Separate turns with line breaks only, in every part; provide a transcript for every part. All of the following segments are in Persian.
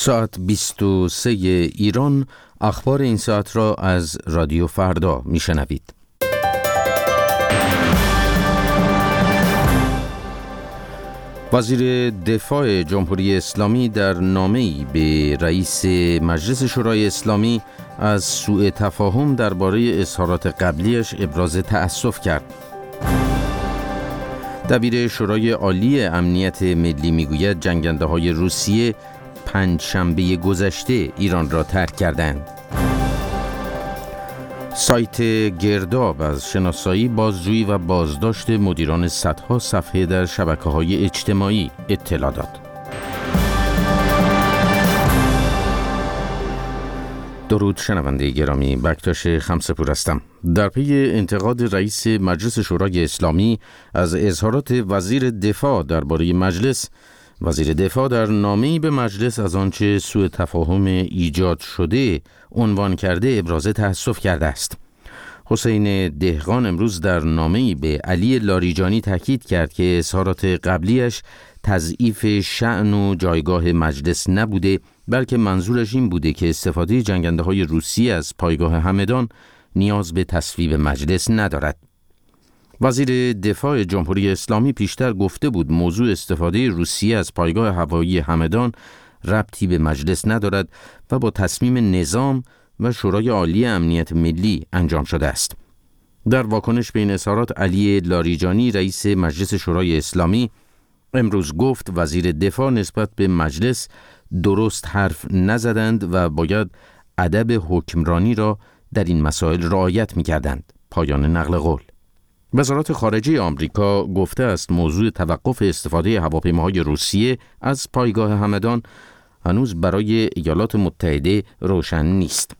ساعت 23 ایران. اخبار این ساعت را از رادیو فردا میشنوید. وزیر دفاع جمهوری اسلامی در نامه‌ای به رئیس مجلس شورای اسلامی از سوء تفاهم درباره اظهارات قبلیش ابراز تأسف کرد. دبیر شورای عالی امنیت ملی میگوید جنگنده‌های روسیه پنجشنبه گذشته ایران را ترک کردند. سایت گرداب از شناسایی، بازجویی و بازداشت مدیران صدها صفحه در شبکه‌های اجتماعی اطلاع داد. درود شنونده گرامی، بکتاش خمسه‌پور هستم. در پی انتقاد رئیس مجلس شورای اسلامی از اظهارات وزیر دفاع درباره مجلس، وزیر دفاع در نامه‌ای به مجلس از آنچه سوء تفاهم ایجاد شده عنوان کرده ابراز تأسف کرده است. حسین دهقان امروز در نامه‌ای به علی لاریجانی تاکید کرد که اظهارات قبلیش تضعیف شأن و جایگاه مجلس نبوده، بلکه منظورش این بوده که استفاده جنگنده‌های روسیه از پایگاه همدان نیاز به تصویب مجلس ندارد. وزیر دفاع جمهوری اسلامی پیشتر گفته بود موضوع استفاده روسیه از پایگاه هوایی همدان ربطی به مجلس ندارد و با تصمیم نظام و شورای عالی امنیت ملی انجام شده است. در واکنش به این اظهارات علی لاریجانی رئیس مجلس شورای اسلامی امروز گفت وزیر دفاع نسبت به مجلس درست حرف نزدند و باید ادب حکمرانی را در این مسائل رعایت می‌کردند. پایان نقل قول. وزارت خارجه آمریکا گفته است موضوع توقف استفاده هواپیماهای روسیه از پایگاه همدان هنوز برای ایالات متحده روشن نیست.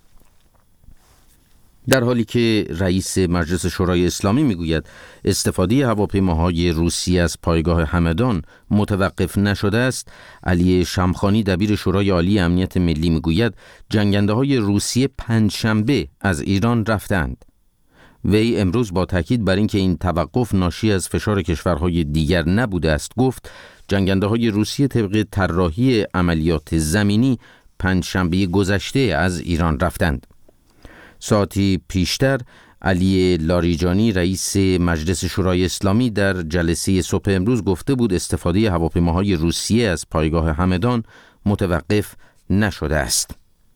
در حالی که رئیس مجلس شورای اسلامی میگوید استفاده هواپیماهای روسیه از پایگاه همدان متوقف نشده است، علی شمخانی دبیر شورای عالی امنیت ملی میگوید جنگنده‌های روسیه پنجشنبه از ایران رفتند. وی امروز با تاکید بر اینکه این توقف ناشی از فشار کشورهای دیگر نبوده است گفت جنگنده‌های روسیه طبق طراحی عملیات زمینی پنجشنبه گذشته از ایران رفتند. ساعتی پیشتر علی لاریجانی رئیس مجلس شورای اسلامی در جلسه صبح امروز گفته بود استفاده هواپیماهای روسیه از پایگاه همدان متوقف نشده است.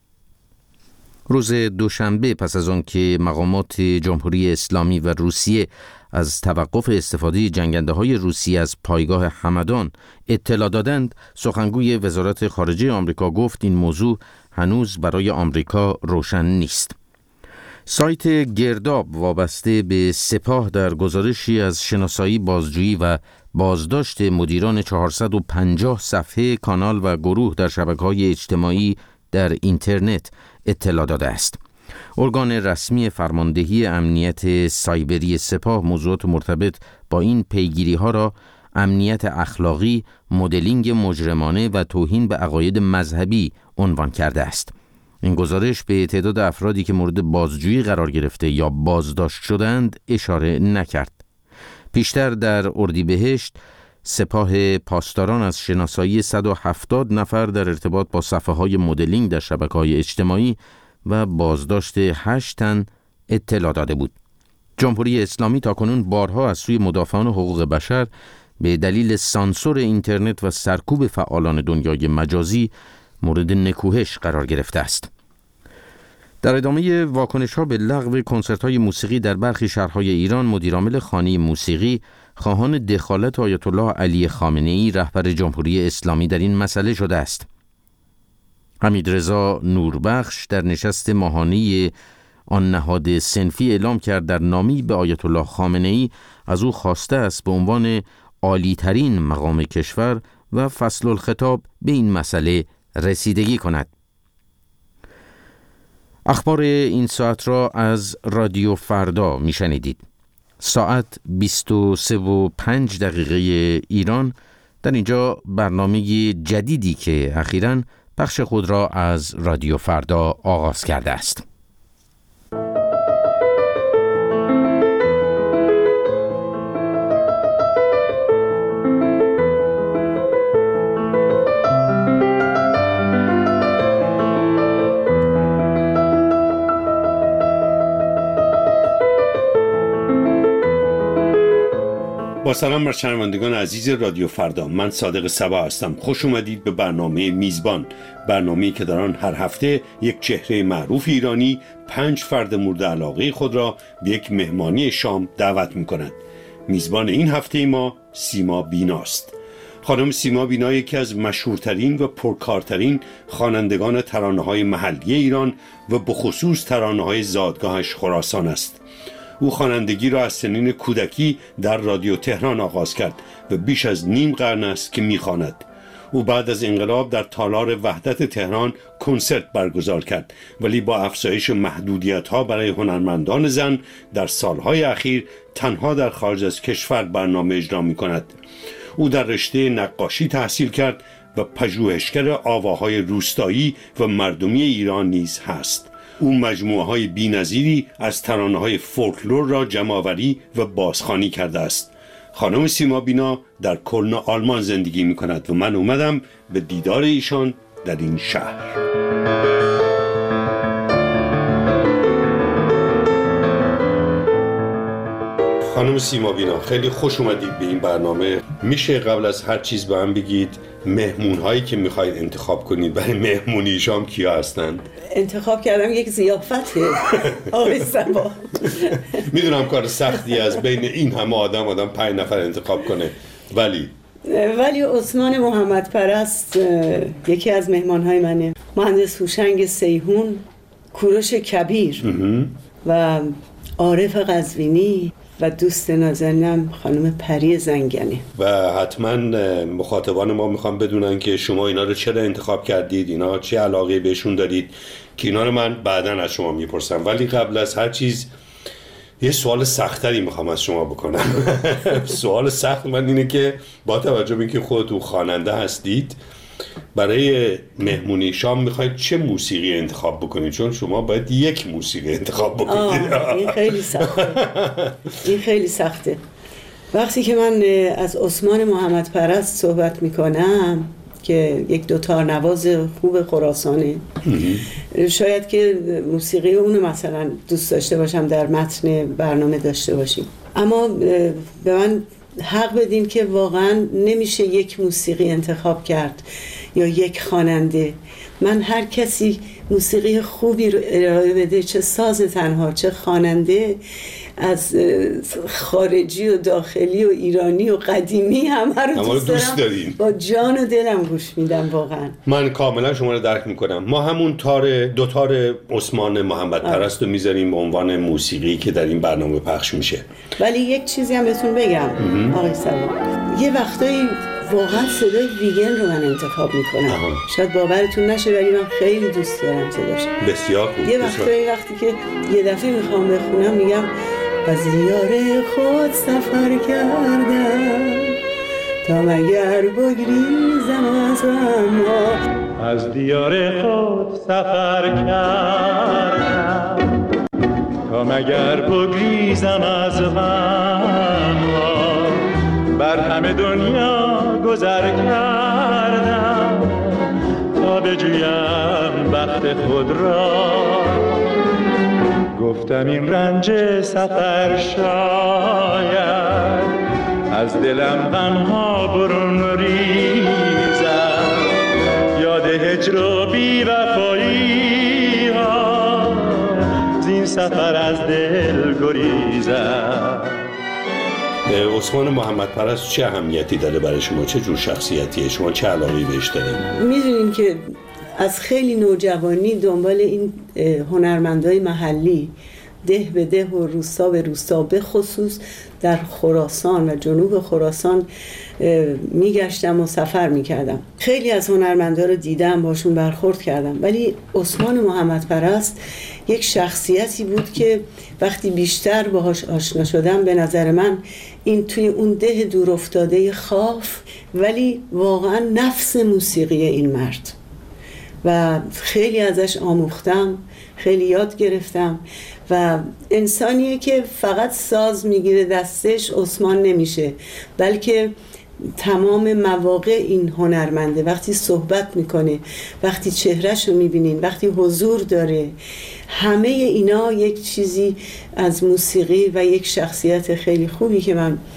روز دوشنبه پس از آن که مقامات جمهوری اسلامی و روسیه از توقف استفاده جنگنده‌های روسیه از پایگاه همدان اطلاع دادند، سخنگوی وزارت خارجه آمریکا گفت این موضوع هنوز برای آمریکا روشن نیست. سایت گرداب وابسته به سپاه در گزارشی از شناسایی، بازجویی و بازداشت مدیران 450 صفحه کانال و گروه در شبکه‌های اجتماعی در اینترنت اطلاع داده است. ارگان رسمی فرماندهی امنیت سایبری سپاه موضوعات مرتبط با این پیگیری‌ها را امنیت اخلاقی، مدلینگ مجرمانه و توهین به عقاید مذهبی عنوان کرده است. این گزارش به تعداد افرادی که مورد بازجویی قرار گرفته یا بازداشت شدند اشاره نکرد. پیشتر در اردیبهشت سپاه پاسداران از شناسایی 170 نفر در ارتباط با صفحه‌های مدلینگ در شبکه‌های اجتماعی و بازداشت 8 تن اطلاع داده بود. جمهوری اسلامی تاکنون بارها از سوی مدافعان حقوق بشر به دلیل سانسور اینترنت و سرکوب فعالان دنیای مجازی مورد نکوهش قرار گرفته است. در ادامه واکنش‌ها به لغو کنسرت‌های موسیقی در برخی شهرهای ایران، مدیرعامل خانه موسیقی خواهان دخالت آیت الله علی خامنه‌ای رهبر جمهوری اسلامی در این مسئله شده است. حمیدرضا نوربخش در نشست ماهانه آن نهاد صنفی اعلام کرد در نامه‌ای به آیت الله خامنه‌ای از او خواسته است به عنوان عالی‌ترین مقام کشور و فصل الخطاب به این مسئله رسیدگی کند. اخبار این ساعت را از رادیو فردا میشنیدید. ساعت 23:05 ایران. در اینجا برنامه جدیدی که اخیراً پخش خود را از رادیو فردا آغاز کرده است.
با سلام بر شنوندگان عزیز رادیو فردا، من صادق صبا هستم. خوش اومدید به برنامه میزبان، برنامه‌ای که در آن هر هفته یک چهره معروف ایرانی 5 فرد مورد علاقه خود را به یک مهمانی شام دعوت می‌کند. میزبان این هفته ما سیما بیناست. خانم سیما بینا یکی از مشهورترین و پرکارترین خوانندگان ترانه‌های محلی ایران و به خصوص ترانه‌های زادگاهش خراسان است. او خوانندگی را از سنین کودکی در رادیو تهران آغاز کرد و بیش از نیم قرن است که می‌خواند. او بعد از انقلاب در تالار وحدت تهران کنسرت برگزار کرد، ولی با افزایش محدودیت‌ها برای هنرمندان زن در سالهای اخیر تنها در خارج از کشور برنامه اجرا می‌کند. او در رشته نقاشی تحصیل کرد و پژوهشگر آواهای روستایی و مردمی ایران نیز هست. او مجموعه‌های بی‌نظیری از ترانه‌های فولکلور را جمع‌آوری و بازخوانی کرده است. خانم سیما بینا در کلن آلمان زندگی می‌کند و من اومدم به دیدار ایشان در این شهر. خانم سیما بینا، خیلی خوش اومدید به این برنامه. میشه قبل از هر چیز به من بگید مهمون‌هایی که می‌خواید انتخاب کنید برای مهمونی شام کیا هستند؟
انتخاب کردم یک ضیافته آقای صبا.
میدونم کار سختی از بین این همه آدم 5 نفر انتخاب کنه، ولی
عثمان محمد پرست یکی از مهمان‌های منه. مهندس هوشنگ سیهون، کوروش کبیر و عارف قزوینی و دوست نازنینم خانم پری زنگنی.
و حتما مخاطبان ما میخوام بدونن که شما اینا رو چرا انتخاب کردید، اینا چه علاقه بهشون دارید، که اینا رو من بعداً از شما میپرسم. ولی قبل از هر چیز یه سوال سختری میخوام از شما بکنم. سوال سخت من اینه که با توجه به اینکه خودتون خواننده هستید، برای مهمونی شام میخواید چه موسیقی انتخاب بکنید؟ چون شما باید یک موسیقی انتخاب بکنید.
این خیلی سخته. وقتی که من از عثمان محمد پرست صحبت میکنم که یک دوتار نواز خوب خراسانه، شاید که موسیقی اونو مثلا دوست داشته باشم در متن برنامه داشته باشیم، اما به من حق بدین که واقعا نمیشه یک موسیقی انتخاب کرد یا یک خواننده. من هر کسی موسیقی خوبی رو ارائه بده، چه ساز تنها چه خواننده، از خارجی و داخلی و ایرانی و قدیمی همه رو دوست دارم، با جان و دلم گوش میدم. واقعا
من کاملا شما رو درک میکنم. ما همون دوتار عثمان محمد پرست رو میذاریم به عنوان موسیقی که در این برنامه پخش میشه.
ولی یک چیزی هم بهتون بگم آقای صبا، یه وقتایی واقعا صدای ویگن رو من انتخاب میکنم. شاید باورتون نشه ولی من خیلی دوست دارم صداش.
بسیار خوب.
یه وقتی که یه دفعه میخوام بخونم میگم از دیار خود سفر کردم تا مگر بگریزم از غم.
از دیار خود سفر کردم تا مگر بگریزم از غم. بر همه دنیا گذر کردم تا بجویم بخت خود را. گفتم این رنج سفر شاید از دلم غمها برون ریزم، یاد هجر و بی‌وفایی ها زین سفر از دل گریزم.
عثمان محمد پرست چه اهمیتی داره برای شما؟ چه جور شخصیتیه؟ شما چه علاقه‌ای بهش دارید؟
میدونین که از خیلی نوجوانی دنبال این هنرمندای محلی، ده به ده و روستا به روستا، به خصوص در خراسان و جنوب خراسان میگشتم و سفر میکردم. خیلی از هنرمندا رو دیدم، باشون برخورد کردم، ولی عثمان محمد پرست یک شخصیتی بود که وقتی بیشتر باهاش آشنا شدم به نظر من این توی اون ده دور افتاده خاف ولی واقعا نفس موسیقی این مرد و خیلی ازش آموختم، خیلی یاد گرفتم و انسانیه که فقط ساز میگیره دستش عثمان نمیشه، بلکه تمام مواقع این هنرمنده وقتی صحبت میکنه، وقتی چهرهش رو میبینین، وقتی حضور داره، همه اینا یک چیزی از موسیقی و یک شخصیت خیلی خوبی که من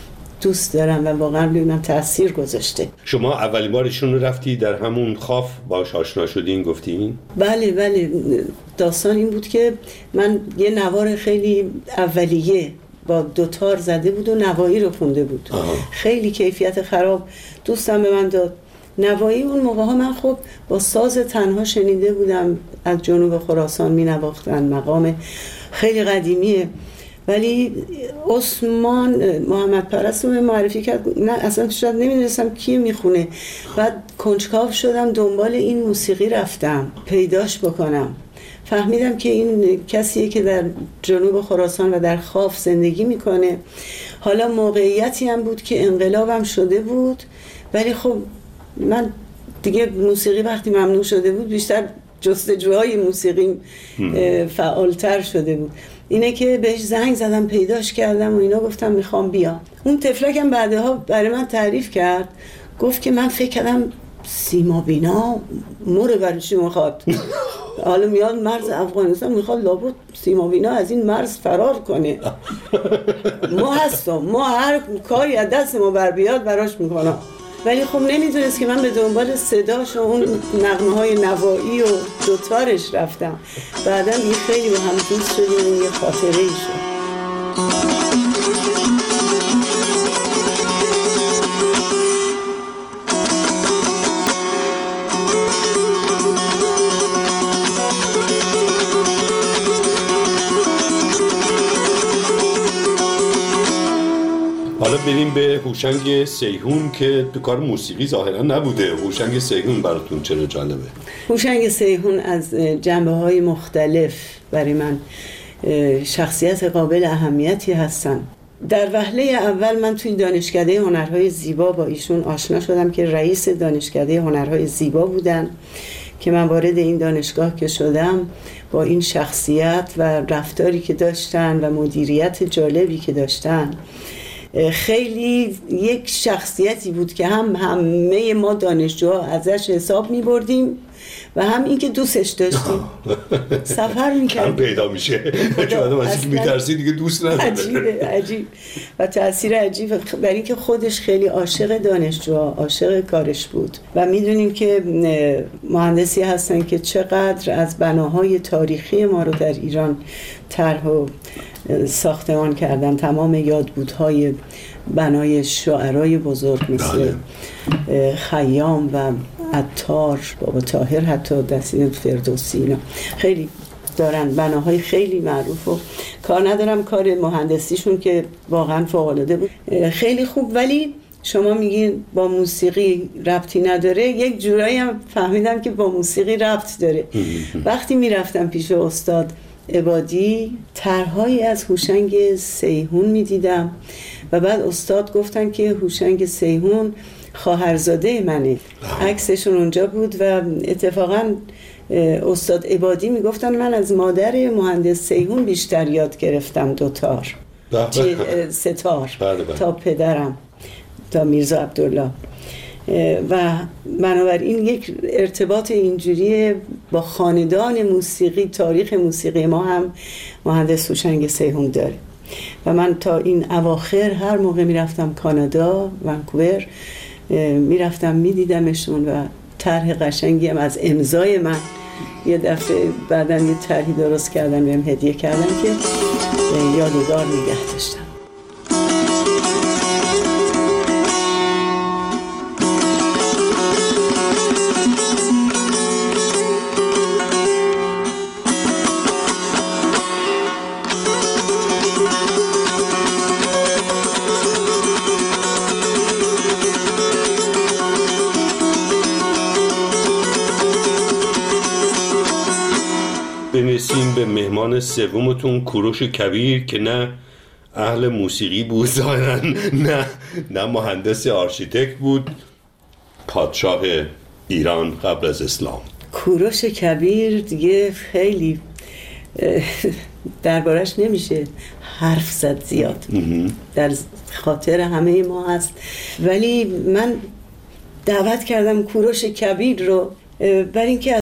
دوست دارم و واقعا روی من تأثیر گذاشته.
شما اولین بار ایشون رو رفتی در همون خاف باهاش آشنا شدین گفتین؟
بله داستان این بود که من یه نوار خیلی اولیه با دوتار زده بود و نوایی رو خونده بود. خیلی کیفیت خراب دوستم به من داد. نوایی اون موقع ها من خب با ساز تنها شنیده بودم، از جنوب خراسان می نواختن، مقام خیلی قدیمیه. ولی عثمان محمد پرست رو معرفی کرد، نه اصلا شاید نمیدونستم کی میخونه. بعد کنجکاو شدم، دنبال این موسیقی رفتم پیداش بکنم. فهمیدم که این کسیه که در جنوب خراسان و در خاف زندگی میکنه. حالا موقعیتی هم بود که انقلابم شده بود، ولی خب من دیگه موسیقی وقتی ممنوع شده بود بیشتر جستجوهای موسیقی فعالتر شده بود. اینه که بهش زنگ زدم پیداش کردم و اینا، گفتم میخوام بیام. اون تفلکم بعدها برای من تعریف کرد، گفت که من فکر کردم سیما بینا موره برای چی میخواد. حالا میاد مرز افغانستان، میخواد لابد سیما بینا از این مرز فرار کنه. ما هستم، ما هر کاری از دست ما بر بیاد براش میکنم. ولی خب نمیدونست که من به دنبال صداش و اون نغمه های نوایی و دوتارش رفتم. بعدم این خیلی با هم دوست شدیم، یه خاطره ای شد.
حالا بریم به هوشنگ سیحون که تو کار موسیقی ظاهرا نبوده. هوشنگ سیحون براتون چرا جالبه؟
هوشنگ سیحون از جنبه‌های مختلف برای من شخصیت قابل اهمیتی هستن. در وهله اول من توی دانشکده هنرهای زیبا با ایشون آشنا شدم که رئیس دانشکده هنرهای زیبا بودن، که من وارد این دانشگاه که شدم با این شخصیت و رفتاری که داشتن و مدیریت جالبی که داشتن، خیلی یک شخصیتی بود که همه ما دانشجوها ازش حساب می بردیم و هم این که دوستش داشتیم. سفر میکردیم.
پیدا میشه چون آدم از اینکه میترسی دیگه دوست نداره.
عجیب و تأثیر عجیب، برای اینکه خودش خیلی عاشق دانشجوها، عاشق کارش بود. و میدونیم که مهندسی هستن که چقدر از بناهای تاریخی ما رو در ایران طرح و ساختمان کردن. تمام یادبودهای بنای شاعرای بزرگ مثل خیام و عطار، بابا طاهر، حتی دستی فردوسی، اینا خیلی دارن بناهای خیلی معروف و کار ندارم کار مهندسیشون که واقعا فوق‌العاده بود، خیلی خوب. ولی شما میگین با موسیقی ربطی نداره، یک جورایی هم فهمیدم که با موسیقی ربط داره. وقتی میرفتم پیش استاد عبادی طرحهایی از هوشنگ سیحون میدیدم و بعد استاد گفتن که هوشنگ سیحون خواهرزاده منه. عکسشون اونجا بود و اتفاقا استاد عبادی میگفتن من از مادر مهندس سیحون بیشتر یاد گرفتم دوتار ستار تا پدرم، تا میرزا عبدالله. و بنابراین یک ارتباط اینجوری با خاندان موسیقی، تاریخ موسیقی ما هم مهندس هوشنگ سیحون داره. و من تا این اواخر هر موقع میرفتم کانادا، ونکوور، میرفتم میدیدمشون و طرح قشنگی هم از امضای من یه دفعه بعداً یه طرحی درست کردن بهم هدیه کردن که یادگار نگه داشتم.
برسیم به مهمان سومتون، کوروش کبیر، که نه اهل موسیقی بود ظاهراً، نه مهندس آرشیتکت بود، پادشاه ایران قبل از اسلام.
کوروش کبیر دیگه خیلی دربارش نمیشه حرف زد زیاد، در خاطر همه ما هست. ولی من دعوت کردم کوروش کبیر رو برای اینکه